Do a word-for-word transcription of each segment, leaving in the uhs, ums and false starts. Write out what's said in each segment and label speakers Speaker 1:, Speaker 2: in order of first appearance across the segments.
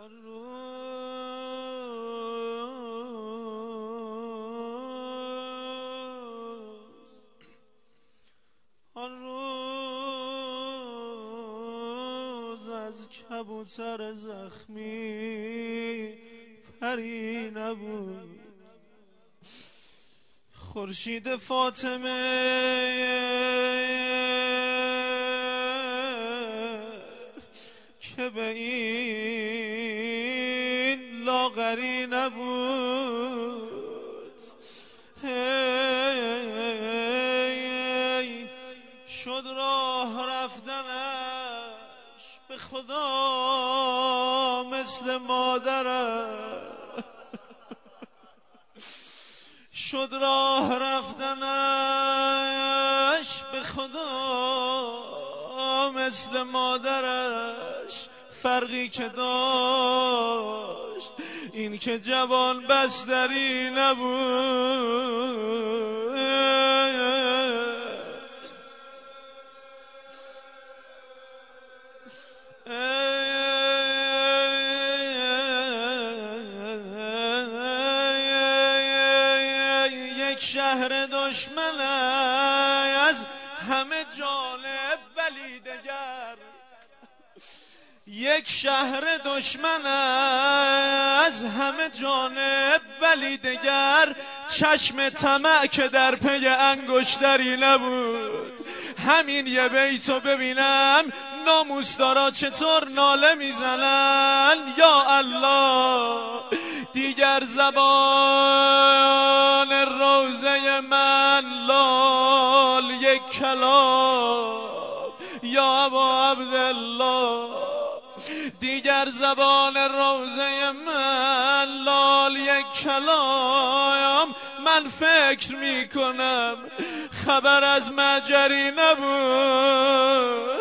Speaker 1: آن روز آن روز از کبوتر زخمی پری نبود. خورشید فاطمه که به این لاغری نبود. هی شد راه رفتنش به خدا مثل مادرش، شد راه رفتنش به خدا مثل مادرش. فرقی که داشت این که جوان بستری نبود. یک شهر دشمن از همه جانب ولی دگر، یک شهر دشمن از همه جانب ولی دگر، چشم طمع که در پی انگشتری نبود. همین یه بیتو ببینم ناموسدارا چطور ناله میزنن. یا الله دیگر زبان روزه من لال یک کلام. یا ابا عبدالله دیگر زبان روزه من لال یک کلام. من فکر میکنم خبر از مجری نبود.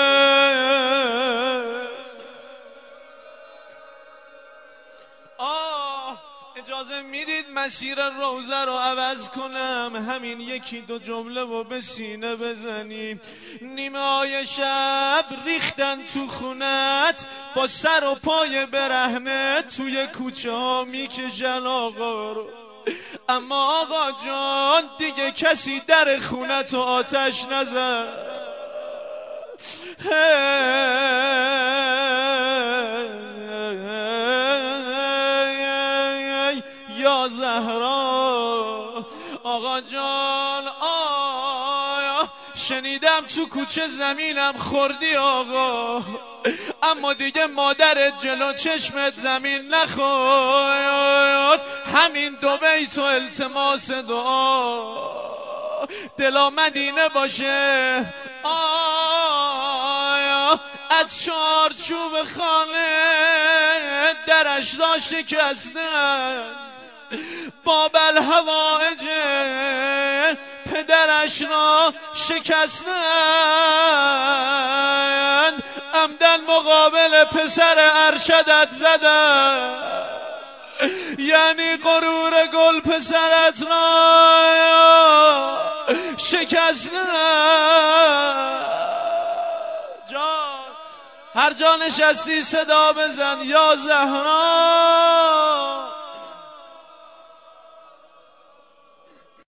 Speaker 1: آه اجازه میدید مسیر روزه رو عوض کنم، همین یکی دو جمله و به سینه بزنیم. نیمه های شب ریختن تو خونت، با سر و پای برهنه توی کوچه ها میکشن آقا رو. اما آقا جان دیگه کسی در خونت و آتش نزد. یا زهرا آقا جان آیا شنیدم تو کوچه زمینم خوردی آقا، اما دیگه مادرت جلو چشمت زمین نخورد. همین دو بیت و التماس دعا دلا مدینه باشه. آیا از چارچوب خانه درش را شکستند، باب الهوائج پدرش را شکستند، عمدن مقابل پسر ارشدت زدن. یعنی غرور گل پسرت را شکستند. جان هر جا نشستی صدا بزن یا زهرا.